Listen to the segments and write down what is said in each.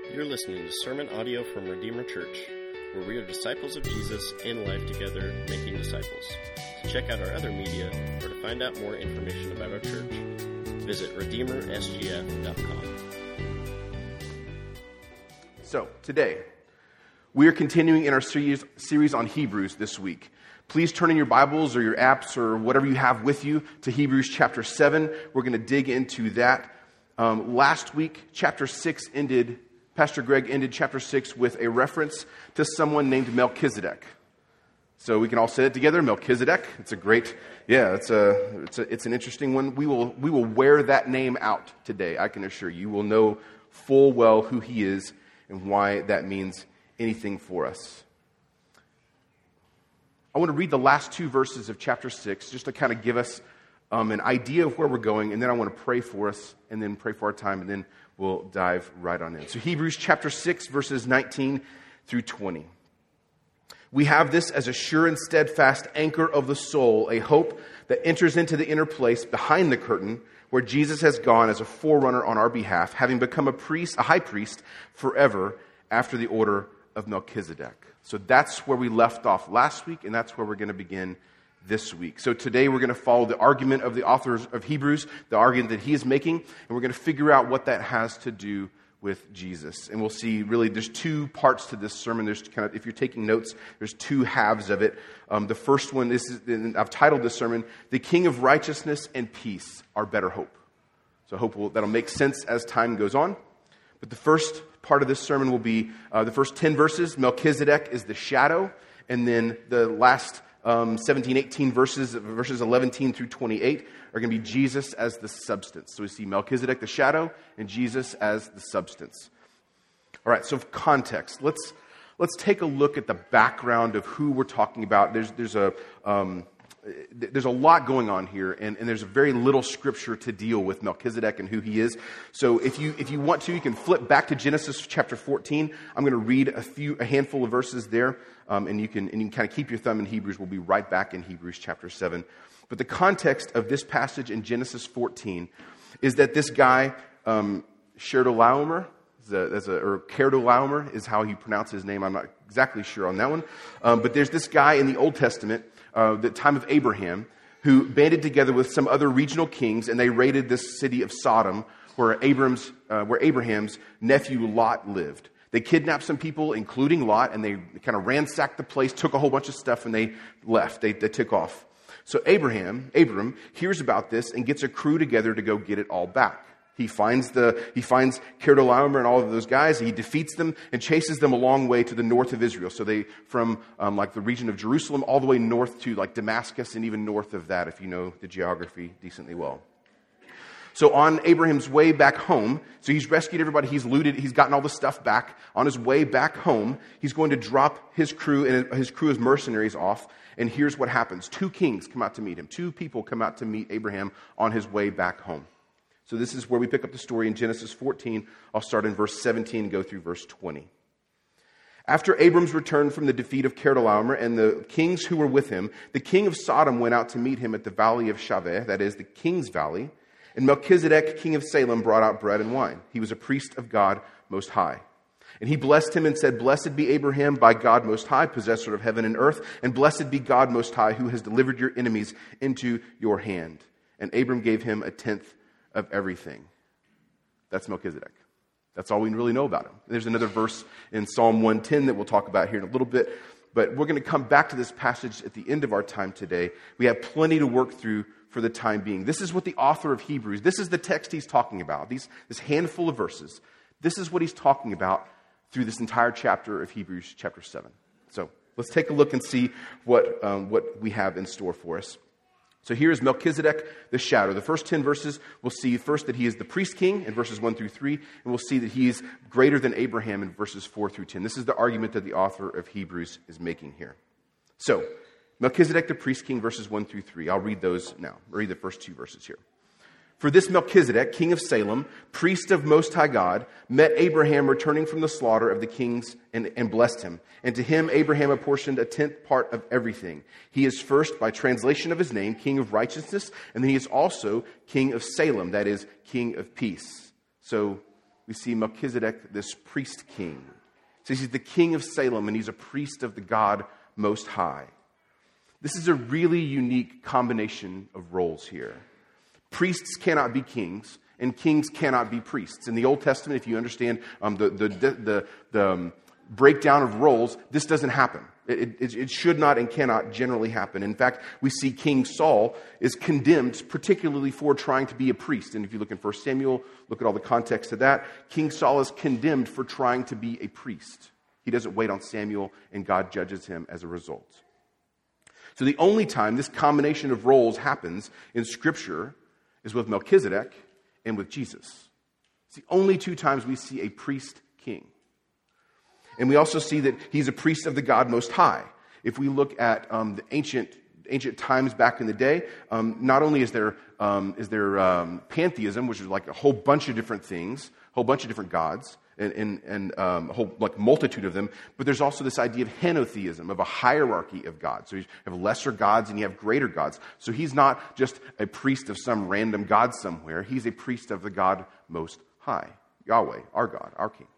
You're listening to sermon audio from Redeemer Church, where we are disciples of Jesus in life together, making disciples. To check out our other media or to find out more information about our church, visit redeemersgf.com. So, today, we are continuing in our series on Hebrews this week. Please turn in your Bibles or your apps or whatever you have with you to Hebrews chapter 7. We're going to dig into that. Last week, chapter 6 Pastor Greg ended chapter 6 with a reference to someone named Melchizedek. So we can all say it together, Melchizedek. It's a great, it's an interesting one. We will wear that name out today, I can assure you. You will know full well who he is and why that means anything for us. I want to read the last two verses of chapter 6 just to kind of give us an idea of where we're going, and then I want to pray for us, and then pray for our time, and then we'll dive right on in. So Hebrews chapter 6, verses 19 through 20. We have this as a sure and steadfast anchor of the soul, a hope that enters into the inner place behind the curtain, where Jesus has gone as a forerunner on our behalf, having become a high priest forever after the order of Melchizedek. So that's where we left off last week, and that's where we're going to begin this week. So today we're going to follow the argument of the author of Hebrews, the argument that he is making, and we're going to figure out what that has to do with Jesus. And we'll see really there's two parts to this sermon. There's kind of, if you're taking notes, there's two halves of it. The first one, I've titled this sermon, "The King of Righteousness and Peace, Our Better Hope." So I hope that'll make sense as time goes on. But the first part of this sermon will be the first 10 verses. Melchizedek is the shadow, and then the last 17, 18 verses 11 through 28 are going to be Jesus as the substance. So we see Melchizedek the shadow and Jesus as the substance. All right, so context. Let's take a look at the background of who we're talking about. There's a lot going on here, and there's very little scripture to deal with Melchizedek and who he is. So if you want to, you can flip back to Genesis chapter 14. I'm going to read a handful of verses there, and you can kind of keep your thumb in Hebrews. We'll be right back in Hebrews chapter 7. But the context of this passage in Genesis 14 is that this guy, Chedorlaomer, or Chedorlaomer is how he pronounced his name. I'm not exactly sure on that one. But there's this guy in the Old Testament, the time of Abraham, who banded together with some other regional kings, and they raided this city of Sodom, where Abraham's nephew Lot lived. They kidnapped some people, including Lot, and they kind of ransacked the place, took a whole bunch of stuff, and they left. They took off. So Abram hears about this and gets a crew together to go get it all back. He finds Chedorlaomer and all of those guys. He defeats them and chases them a long way to the north of Israel. So they from the region of Jerusalem all the way north to like Damascus, and even north of that, if you know the geography decently well. So on Abraham's way back home, so he's rescued everybody, he's looted, he's gotten all the stuff back. On his way back home, he's going to drop his crew and his crew as mercenaries off. And here's what happens. Two kings come out to meet him. Two people come out to meet Abraham on his way back home. So this is where we pick up the story in Genesis 14. I'll start in verse 17 and go through verse 20. After Abram's return from the defeat of Chedorlaomer and the kings who were with him, the king of Sodom went out to meet him at the valley of Shaveh, that is, the king's valley. And Melchizedek, king of Salem, brought out bread and wine. He was a priest of God Most High. And he blessed him and said, "Blessed be Abraham by God Most High, possessor of heaven and earth, and blessed be God Most High, who has delivered your enemies into your hand." And Abram gave him a tenth of everything. That's Melchizedek. That's all we really know about him. There's another verse in Psalm 110 that we'll talk about here in a little bit, but we're going to come back to this passage at the end of our time today. We have plenty to work through for the time being. This is what the author of Hebrews, this is the text he's talking about, this handful of verses. This is what he's talking about through this entire chapter of Hebrews chapter 7. So let's take a look and see what we have in store for us. So here is Melchizedek, the shadow. The first 10 verses, we'll see first that he is the priest king in verses 1 through 3, and we'll see that he is greater than Abraham in verses 4 through 10. This is the argument that the author of Hebrews is making here. So, Melchizedek, the priest king, verses 1 through 3. I'll read those now. I'll read the first two verses here. For this Melchizedek, king of Salem, priest of Most High God, met Abraham returning from the slaughter of the kings and blessed him. And to him Abraham apportioned a tenth part of everything. He is first, by translation of his name, king of righteousness, and then he is also king of Salem, that is, king of peace. So we see Melchizedek, this priest king. It says he's the king of Salem, and he's a priest of the God Most High. This is a really unique combination of roles here. Priests cannot be kings, and kings cannot be priests. In the Old Testament, if you understand the breakdown of roles, this doesn't happen. It should not and cannot generally happen. In fact, we see King Saul is condemned particularly for trying to be a priest. And if you look in 1 Samuel, look at all the context of that. King Saul is condemned for trying to be a priest. He doesn't wait on Samuel, and God judges him as a result. So the only time this combination of roles happens in Scripture is with Melchizedek and with Jesus. It's the only two times we see a priest king. And we also see that he's a priest of the God Most High. If we look at the ancient times back in the day, not only is there pantheism, which is like a whole bunch of different things, a whole bunch of different gods, and a whole multitude of them, but there's also this idea of henotheism, of a hierarchy of gods. So you have lesser gods and you have greater gods. So he's not just a priest of some random god somewhere. He's a priest of the God Most High, Yahweh, our God, our King.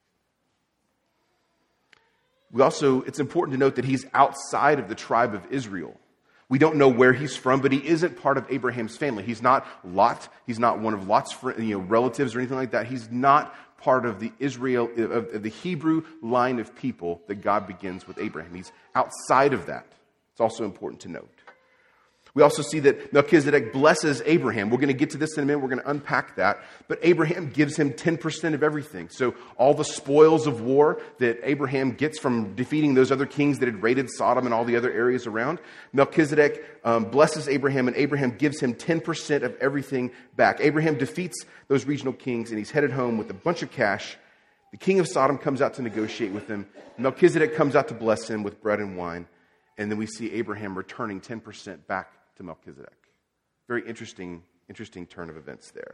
It's important to note that he's outside of the tribe of Israel. We don't know where he's from, but he isn't part of Abraham's family. He's not Lot. He's not one of Lot's relatives or anything like that. He's not part of the of the Hebrew line of people that God begins with Abraham. He's outside of that. It's also important to note. We also see that Melchizedek blesses Abraham. We're going to get to this in a minute. We're going to unpack that. But Abraham gives him 10% of everything. So all the spoils of war that Abraham gets from defeating those other kings that had raided Sodom and all the other areas around, Melchizedek blesses Abraham, and Abraham gives him 10% of everything back. Abraham defeats those regional kings, and he's headed home with a bunch of cash. The king of Sodom comes out to negotiate with him. Melchizedek comes out to bless him with bread and wine. And then we see Abraham returning 10% back to Melchizedek. Very interesting turn of events there.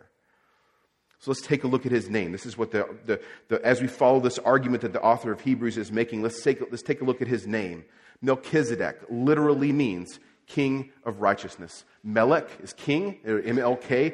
So let's take a look at his name. This is what as we follow this argument that the author of Hebrews is making, let's take a look at his name. Melchizedek literally means king of righteousness. Melech is king, or M-L-K.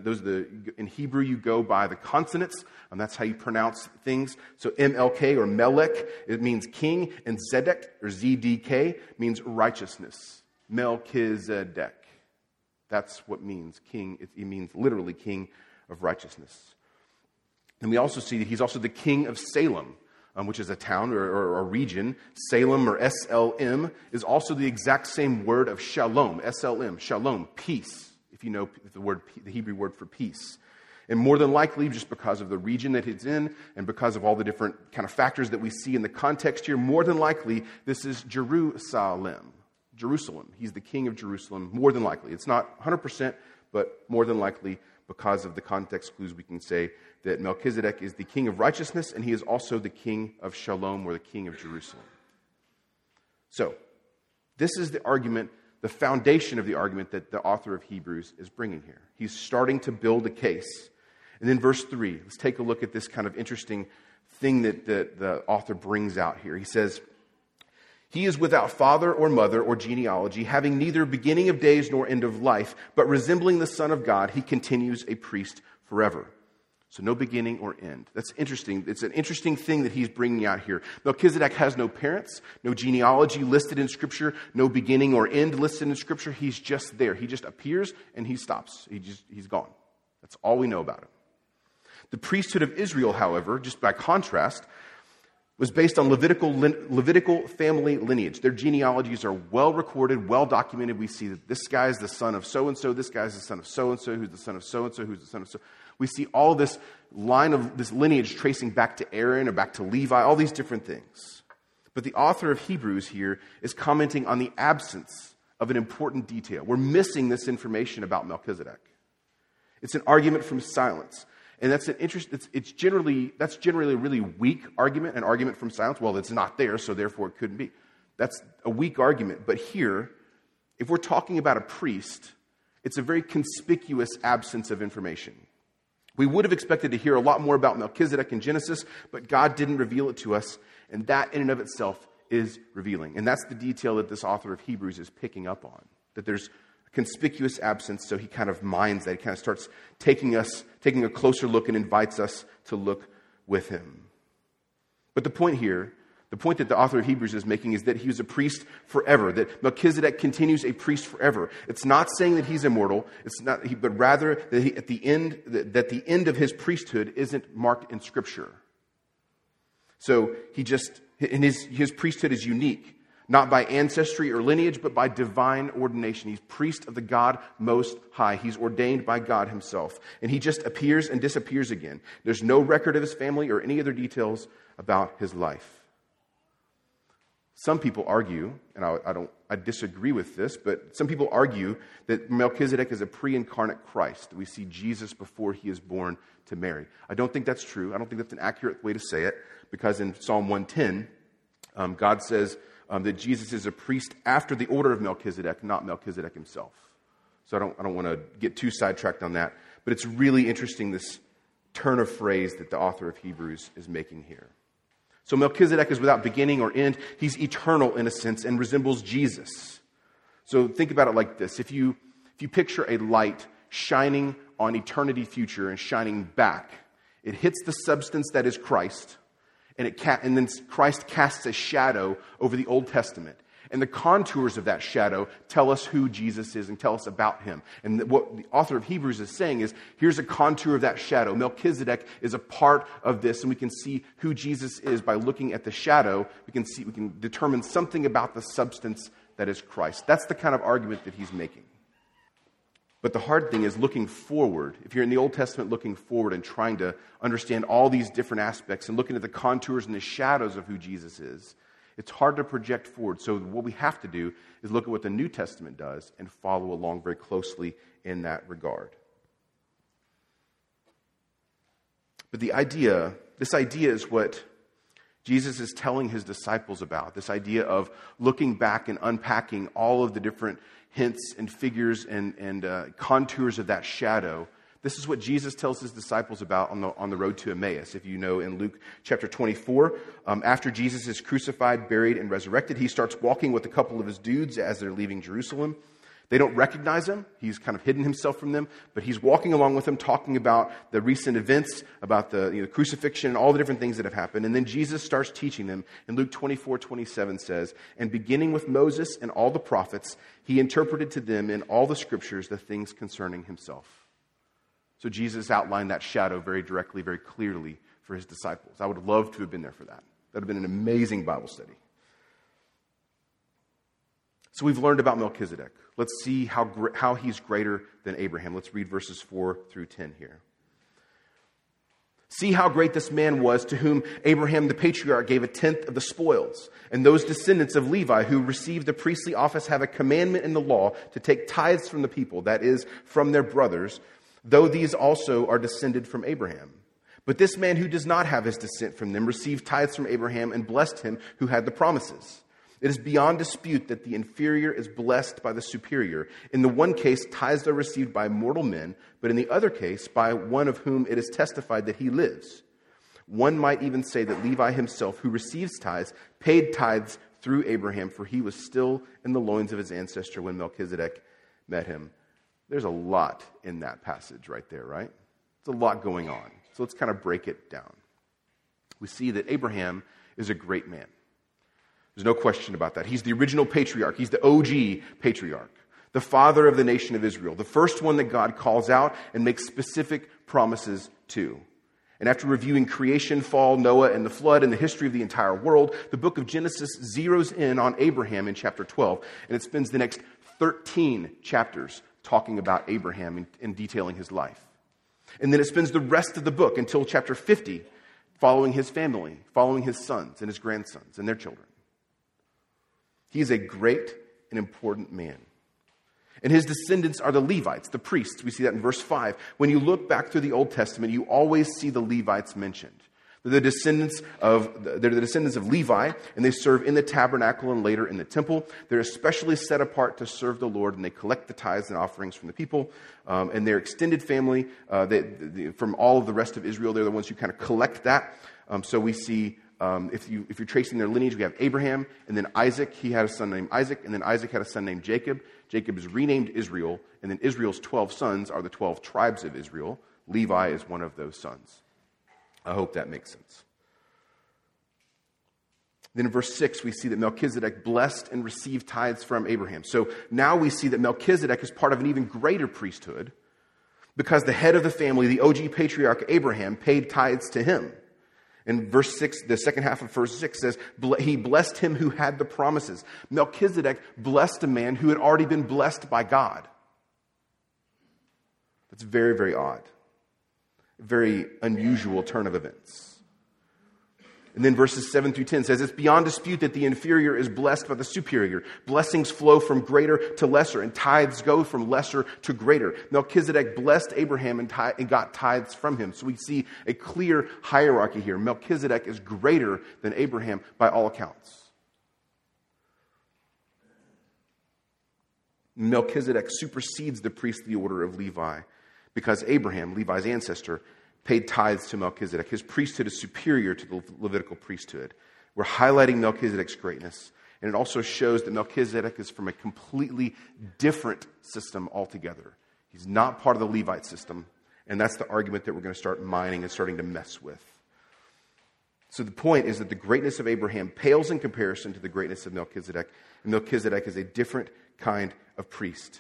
In Hebrew, you go by the consonants, and that's how you pronounce things. So M-L-K, or Melech, it means king, and Zedek, or Z-D-K, means righteousness. Melchizedek. That's what means king. It means literally king of righteousness. And we also see that he's also the king of Salem, which is a town or a region. Salem, or S-L-M, is also the exact same word of shalom, S-L-M, shalom, peace, if you know the Hebrew word for peace. And more than likely, just because of the region that it's in and because of all the different kind of factors that we see in the context here, more than likely, this is Jerusalem. He's the king of Jerusalem, more than likely. It's not 100%, but more than likely, because of the context clues, we can say that Melchizedek is the king of righteousness, and he is also the king of Shalom, or the king of Jerusalem. So, this is the argument, the foundation of the argument that the author of Hebrews is bringing here. He's starting to build a case. And then verse 3, let's take a look at this kind of interesting thing that the author brings out here. He says, "He is without father or mother or genealogy, having neither beginning of days nor end of life, but resembling the Son of God, he continues a priest forever." So no beginning or end. That's interesting. It's an interesting thing that he's bringing out here. Melchizedek has no parents, no genealogy listed in Scripture, no beginning or end listed in Scripture. He's just there. He just appears and he stops. He's gone. That's all we know about him. The priesthood of Israel, however, just by contrast, was based on Levitical family lineage. Their genealogies are well recorded, well documented. We see that this guy is the son of so-and-so, this guy is the son of so-and-so, who's the son of so-and-so, who's the son of so. We see all this line of this lineage tracing back to Aaron or back to Levi, all these different things. But the author of Hebrews here is commenting on the absence of an important detail. We're missing this information about Melchizedek. It's an argument from silence. And that's generally a really weak argument, an argument from silence. Well, it's not there, so therefore it couldn't be. That's a weak argument. But here, if we're talking about a priest, it's a very conspicuous absence of information. We would have expected to hear a lot more about Melchizedek in Genesis, but God didn't reveal it to us, and that in and of itself is revealing. And that's the detail that this author of Hebrews is picking up on, that there's a conspicuous absence, so he kind of minds that. He kind of starts taking a closer look and invites us to look with him. But the point here, the point that the author of Hebrews is making, is that he was a priest forever, that Melchizedek continues a priest forever. It's not saying that he's immortal, but rather that the end of his priesthood isn't marked in Scripture. So his priesthood is unique, not by ancestry or lineage, but by divine ordination. He's priest of the God Most High. He's ordained by God himself. And he just appears and disappears again. There's no record of his family or any other details about his life. Some people argue, and I disagree with this, but some people argue that Melchizedek is a pre-incarnate Christ, that we see Jesus before he is born to Mary. I don't think that's true. I don't think that's an accurate way to say it, because in Psalm 110, God says that Jesus is a priest after the order of Melchizedek, not Melchizedek himself. So I don't want to get too sidetracked on that, but it's really interesting, this turn of phrase that the author of Hebrews is making here. So Melchizedek is without beginning or end. He's eternal in a sense and resembles Jesus. So think about it like this. If you picture a light shining on eternity future and shining back, it hits the substance that is Christ, and then Christ casts a shadow over the Old Testament. And the contours of that shadow tell us who Jesus is and tell us about him. And what the author of Hebrews is saying is, here's a contour of that shadow. Melchizedek is a part of this, and we can see who Jesus is by looking at the shadow. We can determine something about the substance that is Christ. That's the kind of argument that he's making. But the hard thing is looking forward. If you're in the Old Testament looking forward and trying to understand all these different aspects and looking at the contours and the shadows of who Jesus is, it's hard to project forward. So what we have to do is look at what the New Testament does and follow along very closely in that regard. But this idea is what Jesus is telling his disciples about. This idea of looking back and unpacking all of the different hints and figures and contours of that shadow. This is what Jesus tells his disciples about on the road to Emmaus. If you know, in Luke chapter 24, after Jesus is crucified, buried, and resurrected, he starts walking with a couple of his dudes as they're leaving Jerusalem. They don't recognize him. He's kind of hidden himself from them, but he's walking along with them, talking about the recent events, about the crucifixion, and all the different things that have happened. And then Jesus starts teaching them. And Luke 24:27 says, "And beginning with Moses and all the prophets, he interpreted to them in all the scriptures the things concerning himself." So Jesus outlined that shadow very directly, very clearly for his disciples. I would love to have been there for that. That would have been an amazing Bible study. So we've learned about Melchizedek. Let's see how he's greater than Abraham. Let's read verses 4 through 10 here. "See how great this man was, to whom Abraham the patriarch gave a tenth of the spoils. And those descendants of Levi who received the priestly office have a commandment in the law to take tithes from the people, that is, from their brothers, though these also are descended from Abraham. But this man who does not have his descent from them received tithes from Abraham and blessed him who had the promises. It is beyond dispute that the inferior is blessed by the superior. In the one case, tithes are received by mortal men, but in the other case, by one of whom it is testified that he lives. One might even say that Levi himself, who receives tithes, paid tithes through Abraham, for he was still in the loins of his ancestor when Melchizedek met him." There's a lot in that passage right there, right? There's a lot going on. So let's kind of break it down. We see that Abraham is a great man. There's no question about that. He's the original patriarch. He's the OG patriarch, the father of the nation of Israel, the first one that God calls out and makes specific promises to. And after reviewing creation, fall, Noah, and the flood, and the history of the entire world, the book of Genesis zeroes in on Abraham in chapter 12, and it spends the next 13 chapters talking about Abraham and detailing his life. And then it spends the rest of the book until chapter 50 following his family, following his sons and his grandsons and their children. He's a great and important man. And his descendants are the Levites, the priests. We see that in verse 5. When you look back through the Old Testament, you always see the Levites mentioned. They're the descendants of Levi, and they serve in the tabernacle and later in the temple. They're especially set apart to serve the Lord, and they collect the tithes and offerings from the people. And their extended family, from all of the rest of Israel, they're the ones who kind of collect that. So we see, if you're tracing their lineage, we have Abraham, and then Isaac. He had a son named Isaac, and then Isaac had a son named Jacob. Jacob is renamed Israel, and then Israel's 12 sons are the 12 tribes of Israel. Levi is one of those sons. I hope that makes sense. Then in verse 6, we see that Melchizedek blessed and received tithes from Abraham. So now we see that Melchizedek is part of an even greater priesthood because the head of the family, the OG patriarch Abraham, paid tithes to him. In verse 6, the second half of verse 6 says, he blessed him who had the promises. Melchizedek blessed a man who had already been blessed by God. That's very, very odd. A very unusual turn of events. And then verses 7 through 10 says, it's beyond dispute that the inferior is blessed by the superior. Blessings flow from greater to lesser, and tithes go from lesser to greater. Melchizedek blessed Abraham and got tithes from him. So we see a clear hierarchy here. Melchizedek is greater than Abraham by all accounts. Melchizedek supersedes the priestly order of Levi because Abraham, Levi's ancestor, paid tithes to Melchizedek. His priesthood is superior to the Levitical priesthood. We're highlighting Melchizedek's greatness. And it also shows that Melchizedek is from a completely different system altogether. He's not part of the Levite system. And that's the argument that we're going to start mining and starting to mess with. So the point is that the greatness of Abraham pales in comparison to the greatness of Melchizedek. And Melchizedek is a different kind of priest.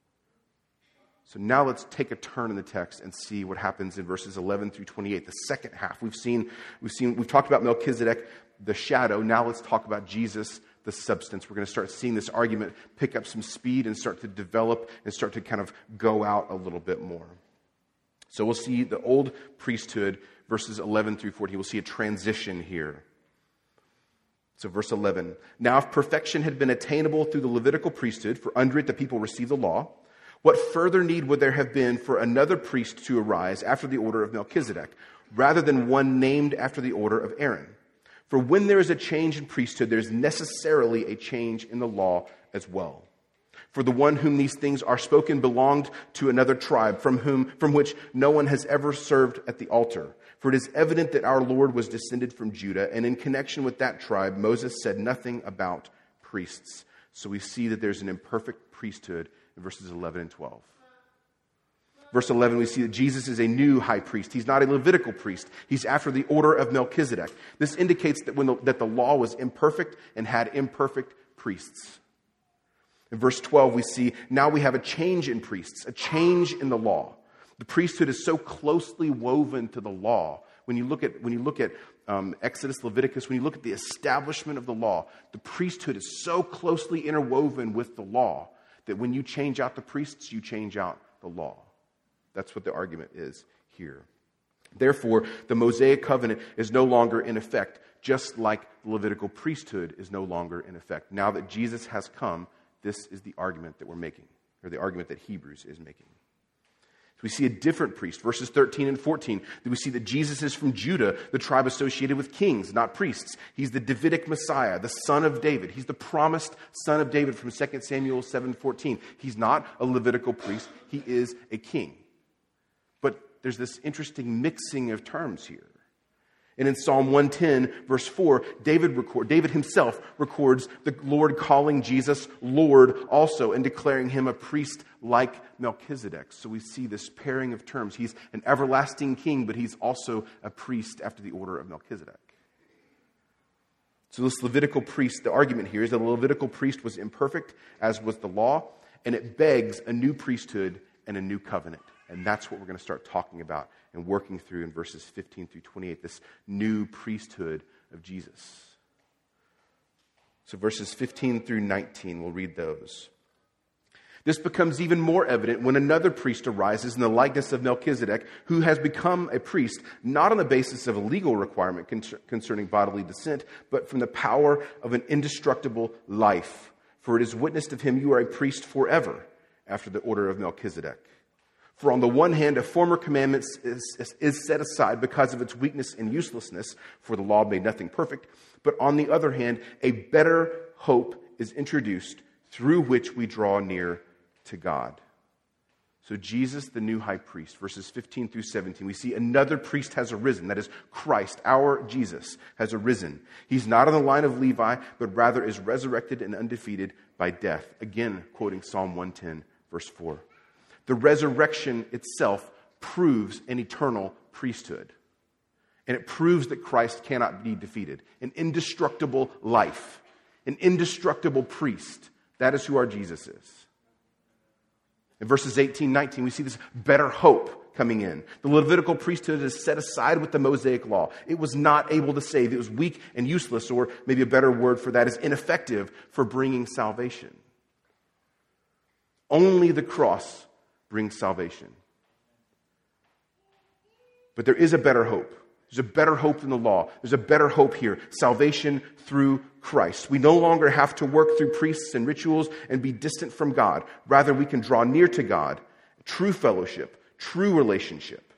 So now let's take a turn in the text and see what happens in verses 11 through 28, the second half. We've talked about Melchizedek, the shadow. Now let's talk about Jesus, the substance. We're going to start seeing this argument pick up some speed and start to develop and start to kind of go out a little bit more. So we'll see the old priesthood, verses 11 through 14. We'll see a transition here. So verse 11, now if perfection had been attainable through the Levitical priesthood, for under it the people received the law, what further need would there have been for another priest to arise after the order of Melchizedek, rather than one named after the order of Aaron? For when there is a change in priesthood, there is necessarily a change in the law as well. For the one whom these things are spoken belonged to another tribe, from which no one has ever served at the altar. For it is evident that our Lord was descended from Judah, and in connection with that tribe, Moses said nothing about priests. So we see that there's an imperfect priesthood in verses 11 and 12. Verse 11, we see that Jesus is a new high priest. He's not a Levitical priest. He's after the order of Melchizedek. This indicates that that the law was imperfect and had imperfect priests. In verse 12, we see now we have a change in priests, a change in the law. The priesthood is so closely woven to the law. When you look at Exodus, Leviticus, when you look at the establishment of the law, the priesthood is so closely interwoven with the law that when you change out the priests, you change out the law. That's what the argument is here. Therefore, the Mosaic covenant is no longer in effect, just like the Levitical priesthood is no longer in effect. Now that Jesus has come, this is the argument that we're making, or the argument that Hebrews is making. We see a different priest. Verses 13 and 14, we see that Jesus is from Judah, the tribe associated with kings, not priests. He's the Davidic Messiah, the son of David. He's the promised son of David from 2 Samuel 7:14. He's not a Levitical priest. He is a king. But there's this interesting mixing of terms here. And in Psalm 110, verse 4, David himself records the Lord calling Jesus Lord also and declaring him a priest like Melchizedek. So we see this pairing of terms. He's an everlasting king, but he's also a priest after the order of Melchizedek. So this Levitical priest, the argument here is that the Levitical priest was imperfect, as was the law, and it begs a new priesthood and a new covenant. And that's what we're going to start talking about and working through in verses 15 through 28, this new priesthood of Jesus. So verses 15 through 19, we'll read those. This becomes even more evident when another priest arises in the likeness of Melchizedek, who has become a priest, not on the basis of a legal requirement concerning bodily descent, but from the power of an indestructible life. For it is witnessed of him, you are a priest forever, after the order of Melchizedek. For on the one hand, a former commandment is set aside because of its weakness and uselessness, for the law made nothing perfect. But on the other hand, a better hope is introduced through which we draw near to God. So Jesus, the new high priest, verses 15 through 17, we see another priest has arisen. That is, Christ, our Jesus, has arisen. He's not on the line of Levi, but rather is resurrected and undefeated by death. Again, quoting Psalm 110, verse 4. The resurrection itself proves an eternal priesthood. And it proves that Christ cannot be defeated. An indestructible life. An indestructible priest. That is who our Jesus is. In verses 18, 19, we see this better hope coming in. The Levitical priesthood is set aside with the Mosaic law. It was not able to save. It was weak and useless, or maybe a better word for that is ineffective for bringing salvation. Only the cross brings salvation. But there is a better hope. There's a better hope than the law. There's a better hope here. Salvation through Christ. We no longer have to work through priests and rituals and be distant from God. Rather, we can draw near to God. True fellowship. True relationship.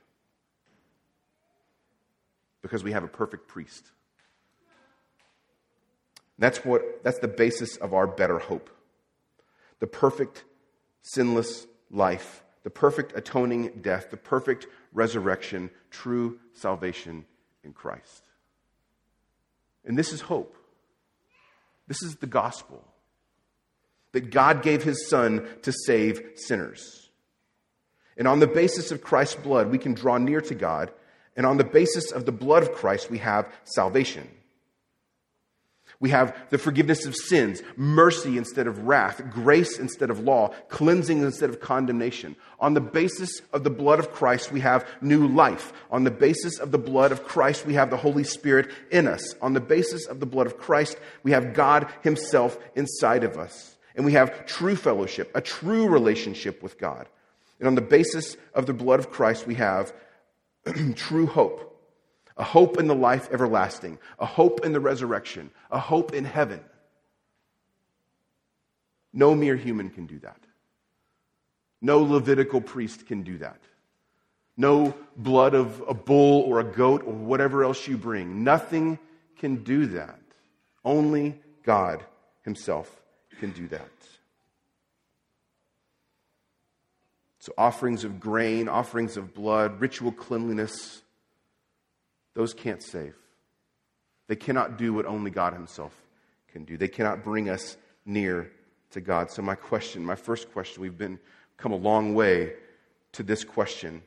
Because we have a perfect priest. That's the basis of our better hope. The perfect, sinless life. The perfect atoning death. The perfect resurrection, true salvation in Christ. And this is hope. This is the gospel. That God gave his Son to save sinners. And on the basis of Christ's blood, we can draw near to God. And on the basis of the blood of Christ, we have salvation. We have the forgiveness of sins, mercy instead of wrath, grace instead of law, cleansing instead of condemnation. On the basis of the blood of Christ, we have new life. On the basis of the blood of Christ, we have the Holy Spirit in us. On the basis of the blood of Christ, we have God himself inside of us. And we have true fellowship, a true relationship with God. And on the basis of the blood of Christ, we have true hope. A hope in the life everlasting. A hope in the resurrection. A hope in heaven. No mere human can do that. No Levitical priest can do that. No blood of a bull or a goat or whatever else you bring. Nothing can do that. Only God himself can do that. So offerings of grain, offerings of blood, ritual cleanliness, those can't save. They cannot do what only God himself can do. They cannot bring us near to God. So my first question, we've come a long way to this question.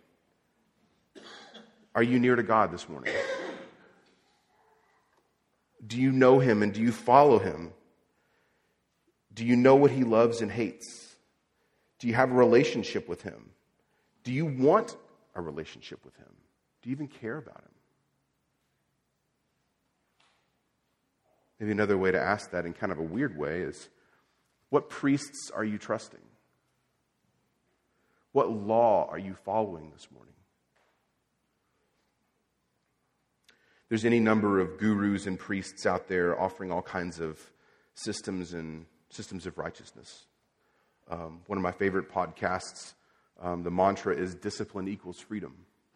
Are you near to God this morning? Do you know him and do you follow him? Do you know what he loves and hates? Do you have a relationship with him? Do you want a relationship with him? Do you even care about him? Maybe another way to ask that in kind of a weird way is, what priests are you trusting? What law are you following this morning? There's any number of gurus and priests out there offering all kinds of systems of righteousness. One of my favorite podcasts, the mantra is discipline equals freedom.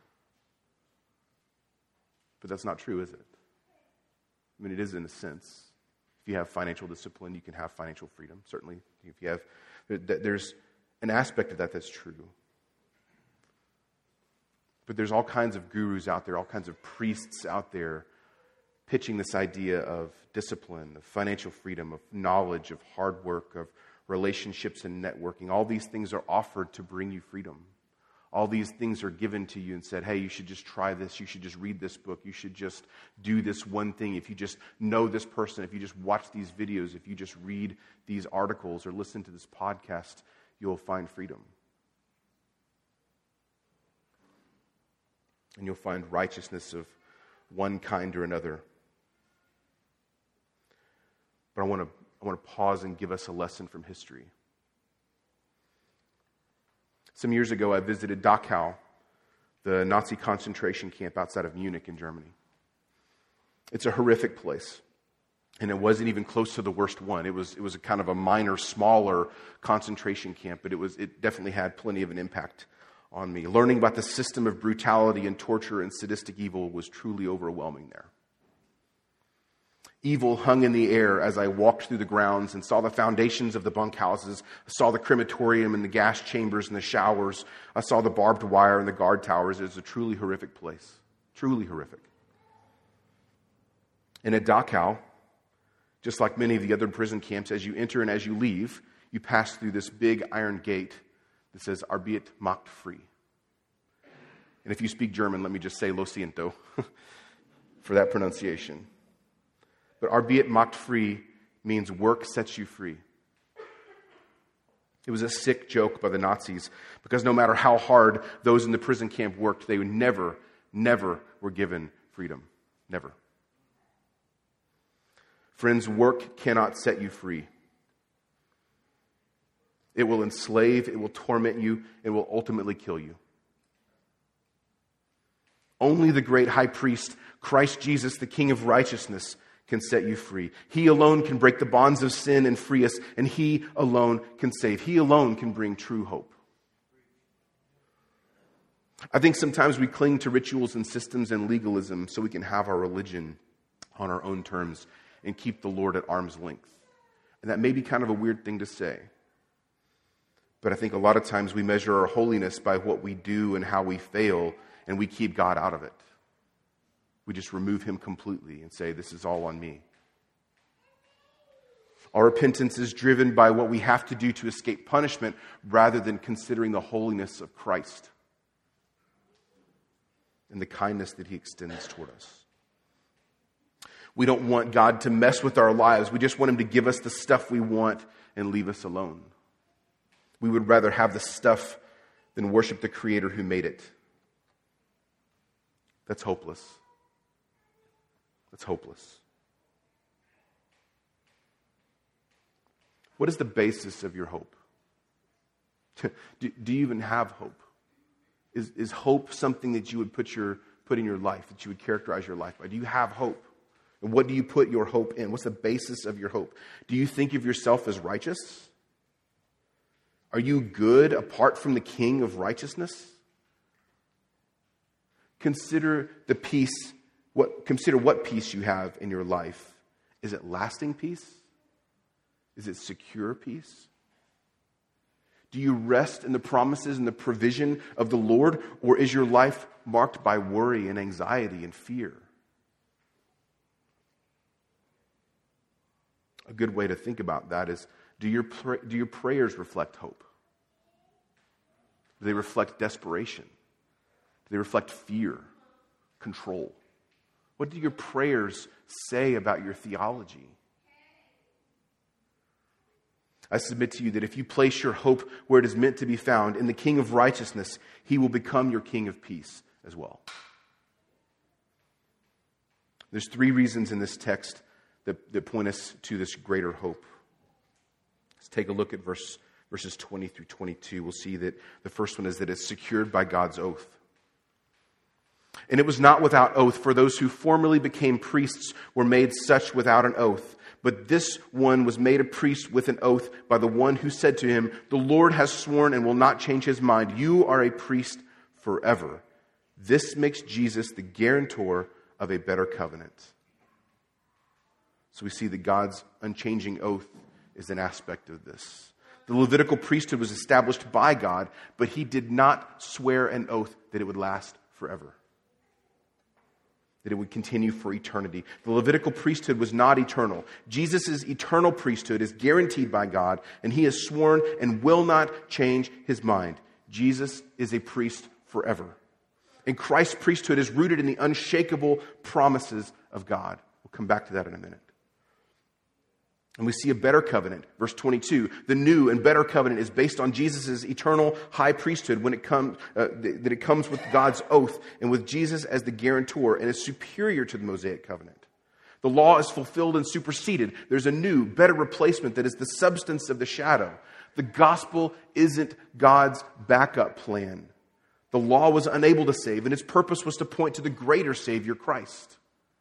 But that's not true, is it? I mean, it is in a sense. If you have financial discipline, you can have financial freedom. Certainly, if you have, there's an aspect of that that's true. But there's all kinds of gurus out there, all kinds of priests out there pitching this idea of discipline, of financial freedom, of knowledge, of hard work, of relationships and networking. All these things are offered to bring you freedom. All these things are given to you and said, hey, you should just try this. You should just read this book. You should just do this one thing. If you just know this person, if you just watch these videos, if you just read these articles or listen to this podcast, you'll find freedom. And you'll find righteousness of one kind or another. But I want to pause and give us a lesson from history. Some years ago, I visited Dachau, the Nazi concentration camp outside of Munich in Germany. It's a horrific place, and it wasn't even close to the worst one. It was a kind of a minor, smaller concentration camp, but it definitely had plenty of an impact on me. Learning about the system of brutality and torture and sadistic evil was truly overwhelming there. Evil hung in the air as I walked through the grounds and saw the foundations of the bunkhouses. I saw the crematorium and the gas chambers and the showers. I saw the barbed wire and the guard towers. It was a truly horrific place. Truly horrific. And at Dachau, Just like many of the other prison camps, as you enter and as you leave, you pass through this big iron gate that says, "Arbeit macht frei." And if you speak German, let me just say "Lo siento" for that pronunciation. But "Arbeit macht frei" means work sets you free. It was a sick joke by the Nazis because no matter how hard those in the prison camp worked, they never were given freedom. Never. Friends, work cannot set you free. It will enslave, it will torment you, it will ultimately kill you. Only the great high priest, Christ Jesus, the King of righteousness, can set you free. He alone can break the bonds of sin and free us, and He alone can save. He alone can bring true hope. I think sometimes we cling to rituals and systems and legalism so we can have our religion on our own terms and keep the Lord at arm's length. And that may be kind of a weird thing to say. But I think a lot of times we measure our holiness by what we do and how we fail, and we keep God out of it. We just remove Him completely and say, "This is all on me." Our repentance is driven by what we have to do to escape punishment rather than considering the holiness of Christ and the kindness that He extends toward us. We don't want God to mess with our lives. We just want Him to give us the stuff we want and leave us alone. We would rather have the stuff than worship the Creator who made it. That's hopeless. That's hopeless. What is the basis of your hope? Do you even have hope? Is hope something that you would put in your life, that you would characterize your life by? Do you have hope? And what do you put your hope in? What's the basis of your hope? Do you think of yourself as righteous? Are you good apart from the King of righteousness? Consider what peace you have in your life. Is it lasting peace? Is it secure peace? Do you rest in the promises and the provision of the Lord, or is your life marked by worry and anxiety and fear? A good way to think about that is, do your prayers reflect hope? Do they reflect desperation? Do they reflect fear, control? What do your prayers say about your theology? I submit to you that if you place your hope where it is meant to be found, in the King of righteousness, He will become your King of peace as well. There's 3 reasons in this text that point us to this greater hope. Let's take a look at verses 20 through 22. We'll see that the first one is that it's secured by God's oath. And it was not without oath, for those who formerly became priests were made such without an oath. But this one was made a priest with an oath by the one who said to him, "The Lord has sworn and will not change His mind. You are a priest forever." This makes Jesus the guarantor of a better covenant. So we see that God's unchanging oath is an aspect of this. The Levitical priesthood was established by God, but He did not swear an oath that it would last forever, that it would continue for eternity. The Levitical priesthood was not eternal. Jesus' eternal priesthood is guaranteed by God, and He has sworn and will not change His mind. Jesus is a priest forever. And Christ's priesthood is rooted in the unshakable promises of God. We'll come back to that in a minute. And we see a better covenant. Verse 22, the new and better covenant is based on Jesus' eternal high priesthood when it comes that it comes with God's oath and with Jesus as the guarantor, and is superior to the Mosaic covenant. The law is fulfilled and superseded. There's a new, better replacement that is the substance of the shadow. The gospel isn't God's backup plan. The law was unable to save, and its purpose was to point to the greater Savior, Christ.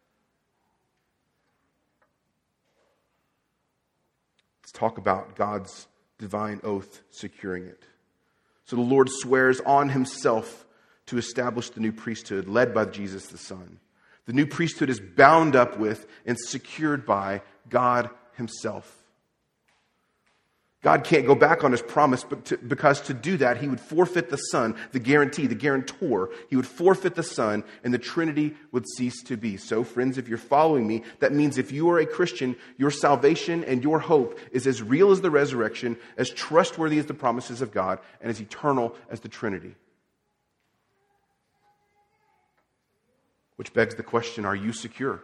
Talk about God's divine oath securing it. So the Lord swears on Himself to establish the new priesthood led by Jesus the Son. The new priesthood is bound up with and secured by God Himself. God can't go back on his promise because to do that, he would forfeit the Son, the guarantee, the guarantor. He would forfeit the Son, and the Trinity would cease to be. So, friends, if you're following me, that means if you are a Christian, your salvation and your hope is as real as the resurrection, as trustworthy as the promises of God, and as eternal as the Trinity. Which begs the question, are you secure?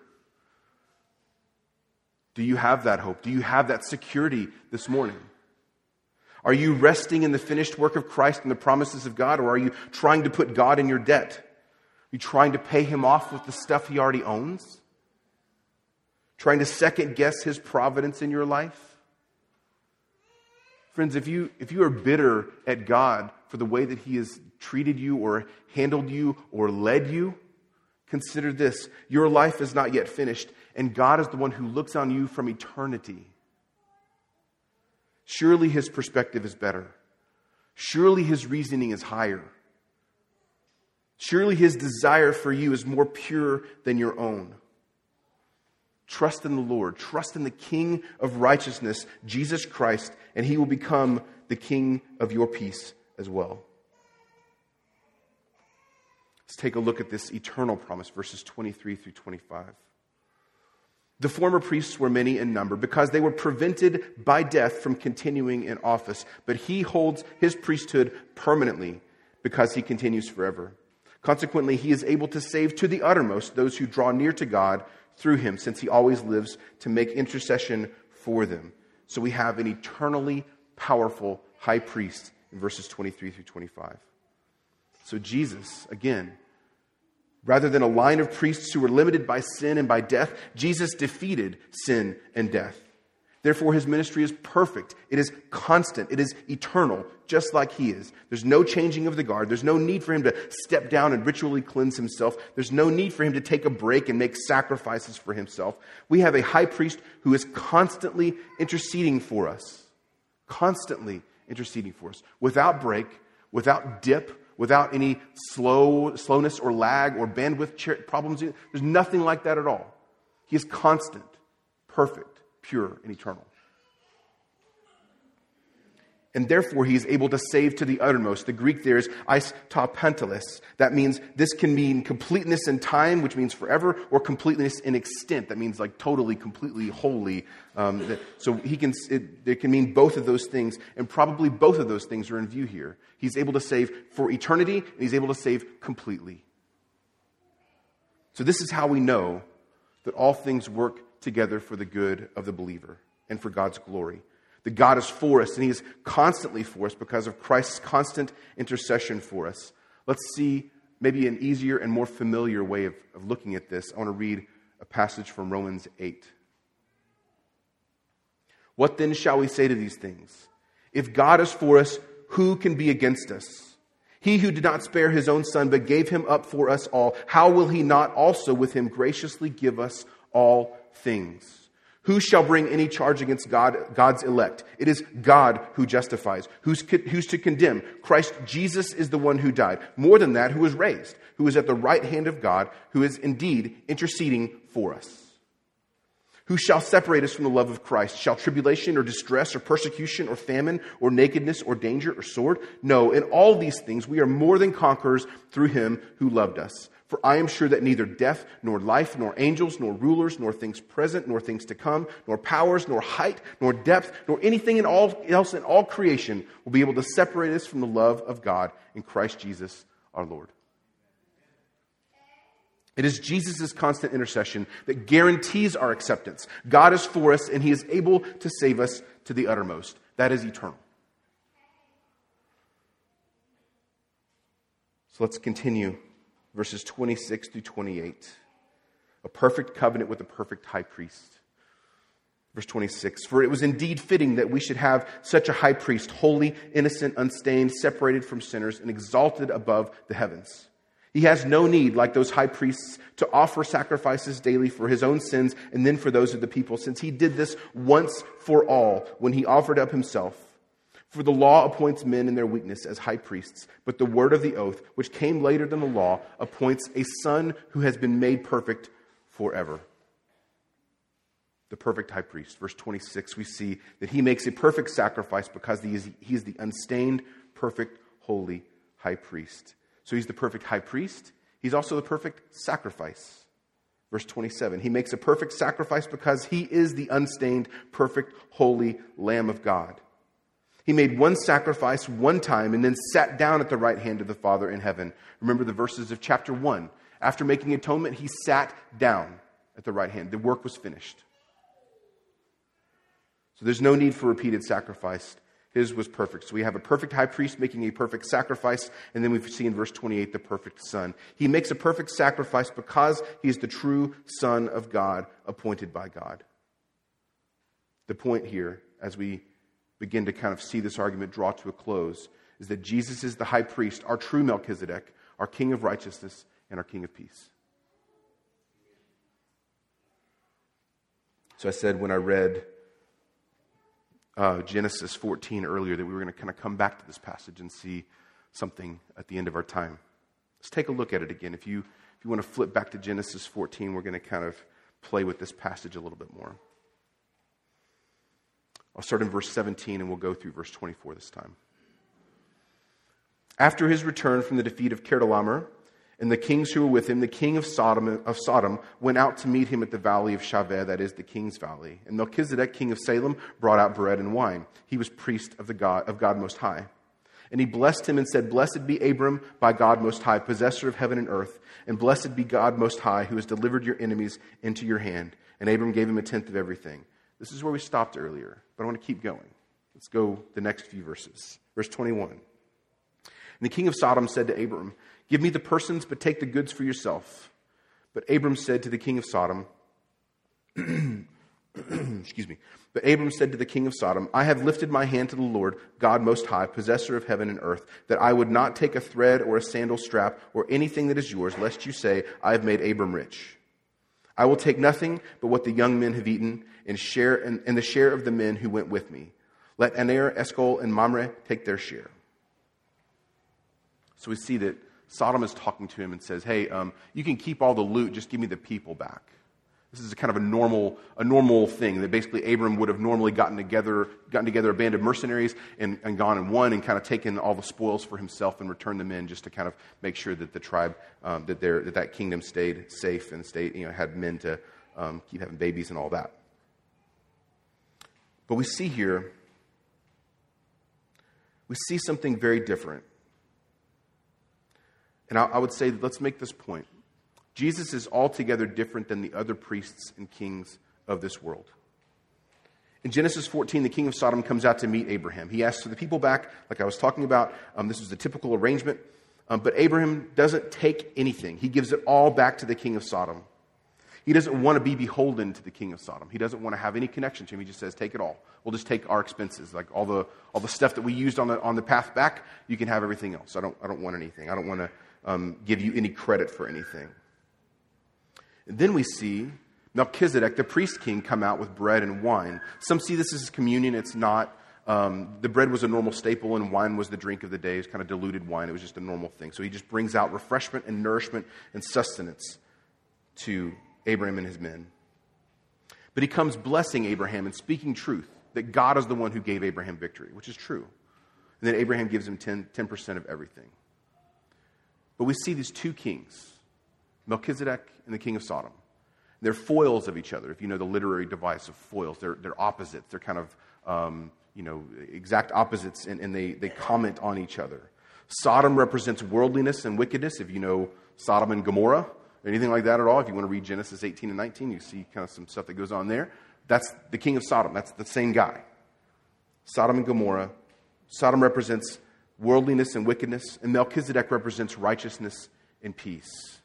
Do you have that hope? Do you have that security this morning? Are you resting in the finished work of Christ and the promises of God, or are you trying to put God in your debt? Are you trying to pay him off with the stuff he already owns? Trying to second guess his providence in your life? Friends, if you are bitter at God for the way that he has treated you or handled you or led you, consider this. Your life is not yet finished, and God is the one who looks on you from eternity. Surely his perspective is better. Surely his reasoning is higher. Surely his desire for you is more pure than your own. Trust in the Lord. Trust in the King of righteousness, Jesus Christ, and he will become the King of your peace as well. Let's take a look at this eternal promise, verses 23 through 25. The former priests were many in number because they were prevented by death from continuing in office. But he holds his priesthood permanently because he continues forever. Consequently, he is able to save to the uttermost those who draw near to God through him, since he always lives to make intercession for them. So we have an eternally powerful high priest in verses 23 through 25. So Jesus, again, rather than a line of priests who were limited by sin and by death, Jesus defeated sin and death. Therefore, his ministry is perfect. It is constant. It is eternal, just like he is. There's no changing of the guard. There's no need for him to step down and ritually cleanse himself. There's no need for him to take a break and make sacrifices for himself. We have a high priest who is constantly interceding for us. Constantly interceding for us. Without break, without dip, without any slowness or lag or bandwidth problems. There's nothing like that at all. He is constant, perfect, pure, and eternal. And therefore, he is able to save to the uttermost. The Greek there is eis ta pantelis. That means this can mean completeness in time, which means forever, or completeness in extent. That means like totally, completely, wholly. So it can mean both of those things, and probably both of those things are in view here. He's able to save for eternity, and he's able to save completely. So this is how we know that all things work together for the good of the believer and for God's glory. That God is for us, and he is constantly for us because of Christ's constant intercession for us. Let's see maybe an easier and more familiar way of looking at this. I want to read a passage from Romans 8. What then shall we say to these things? If God is for us, who can be against us? He who did not spare his own son, but gave him up for us all, how will he not also with him graciously give us all things? Who shall bring any charge against God's elect? It is God who justifies. Who's to condemn? Christ Jesus is the one who died. More than that, who was raised, who is at the right hand of God, who is indeed interceding for us. Who shall separate us from the love of Christ? Shall tribulation or distress or persecution or famine or nakedness or danger or sword? No, in all these things we are more than conquerors through him who loved us. For I am sure that neither death, nor life, nor angels, nor rulers, nor things present, nor things to come, nor powers, nor height, nor depth, nor anything else in all creation will be able to separate us from the love of God in Christ Jesus our Lord. It is Jesus' constant intercession that guarantees our acceptance. God is for us, and he is able to save us to the uttermost. That is eternal. So let's continue. Verses 26 through 28. A perfect covenant with a perfect high priest. Verse 26. For it was indeed fitting that we should have such a high priest, holy, innocent, unstained, separated from sinners, and exalted above the heavens. He has no need, like those high priests, to offer sacrifices daily for his own sins and then for those of the people, since he did this once for all when he offered up himself. For the law appoints men in their weakness as high priests, but the word of the oath, which came later than the law, appoints a son who has been made perfect forever. the perfect high priest. Verse 26, we see that he makes a perfect sacrifice because he is the unstained, perfect, holy high priest. So he's the perfect high priest. He's also the perfect sacrifice. Verse 27, he makes a perfect sacrifice because he is the unstained, perfect, holy Lamb of God. He made one sacrifice one time and then sat down at the right hand of the Father in heaven. Remember the verses of chapter 1. After making atonement, he sat down at the right hand. The work was finished. So there's no need for repeated sacrifice. His was perfect. So we have a perfect high priest making a perfect sacrifice, and then we see in verse 28 the perfect Son. He makes a perfect sacrifice because he is the true Son of God, appointed by God. The point here, as we begin to kind of see this argument draw to a close, is that Jesus is the high priest, our true Melchizedek, our King of righteousness, and our King of peace. So I said when I read Genesis 14 earlier that we were going to kind of come back to this passage and see something at the end of our time. Let's take a look at it again. If you want to flip back to Genesis 14, we're going to kind of play with this passage a little bit more. I'll start in verse 17 and we'll go through verse 24 this time. After his return from the defeat of Kedorlaomer and the kings who were with him, the king of Sodom went out to meet him at the valley of Shaveh, that is the king's valley. And Melchizedek, king of Salem, brought out bread and wine. He was priest of God Most High. And he blessed him and said, "Blessed be Abram by God Most High, possessor of heaven and earth. And blessed be God Most High, who has delivered your enemies into your hand." And Abram gave him a tenth of everything. This is where we stopped earlier, but I want to keep going. Let's go the next few verses. Verse 21. And the king of Sodom said to Abram, "Give me the persons, but take the goods for yourself." But Abram said to the king of Sodom, excuse me. But Abram said to the king of Sodom, "I have lifted my hand to the Lord, God Most High, possessor of heaven and earth, that I would not take a thread or a sandal strap or anything that is yours, lest you say, I have made Abram rich. I will take nothing but what the young men have eaten, and the share of the men who went with me. Let Aner, Eshcol, and Mamre take their share." So we see that Sodom is talking to him and says, "Hey, you can keep all the loot, just give me the people back." This is kind of a normal thing that basically Abram would have normally gotten together a band of mercenaries and gone and won and kind of taken all the spoils for himself and returned them in just to kind of make sure that the tribe, that kingdom stayed safe and had men to keep having babies and all that. But we see here, something very different. And I would say, let's make this point. Jesus is altogether different than the other priests and kings of this world. In Genesis 14, the king of Sodom comes out to meet Abraham. He asks for the people back, like I was talking about. This was the typical arrangement. But Abraham doesn't take anything. He gives it all back to the king of Sodom. He doesn't want to be beholden to the king of Sodom. He doesn't want to have any connection to him. He just says, "Take it all. We'll just take our expenses, like all the stuff that we used on the path back. You can have everything else. I don't want anything. I don't want to give you any credit for anything." And then we see Melchizedek, the priest king, come out with bread and wine. Some see this as communion. It's not. The bread was a normal staple and wine was the drink of the day. It was kind of diluted wine. It was just a normal thing. So he just brings out refreshment and nourishment and sustenance to Abraham and his men. But he comes blessing Abraham and speaking truth, that God is the one who gave Abraham victory, which is true. And then Abraham gives him 10% of everything. But we see these two kings, Melchizedek and the king of Sodom. They're foils of each other. If you know the literary device of foils, they're opposites. They're kind of exact opposites, and they comment on each other. Sodom represents worldliness and wickedness. If you know Sodom and Gomorrah, anything like that at all, if you want to read Genesis 18 and 19, you see kind of some stuff that goes on there. That's the king of Sodom. That's the same guy. Sodom and Gomorrah. Sodom represents worldliness and wickedness, and Melchizedek represents righteousness and peace.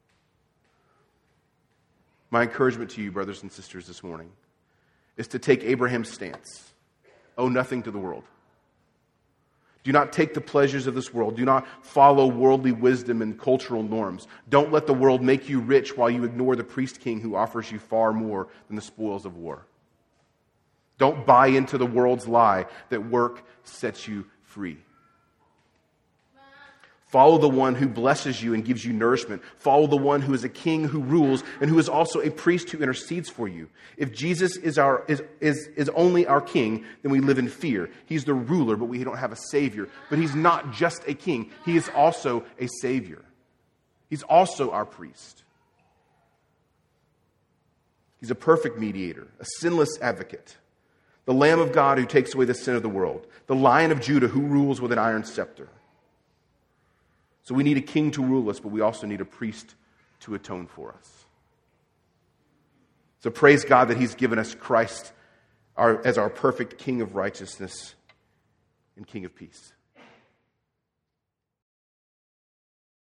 My encouragement to you, brothers and sisters, this morning is to take Abraham's stance. Owe nothing to the world. Do not take the pleasures of this world. Do not follow worldly wisdom and cultural norms. Don't let the world make you rich while you ignore the priest king who offers you far more than the spoils of war. Don't buy into the world's lie that work sets you free. Follow the one who blesses you and gives you nourishment. Follow the one who is a king who rules and who is also a priest who intercedes for you. If Jesus is only our king, then we live in fear. He's the ruler, but we don't have a savior. But he's not just a king. He is also a savior. He's also our priest. He's a perfect mediator, a sinless advocate, the Lamb of God who takes away the sin of the world, the Lion of Judah who rules with an iron scepter. So we need a king to rule us, but we also need a priest to atone for us. So praise God that he's given us Christ as our perfect King of righteousness and King of peace.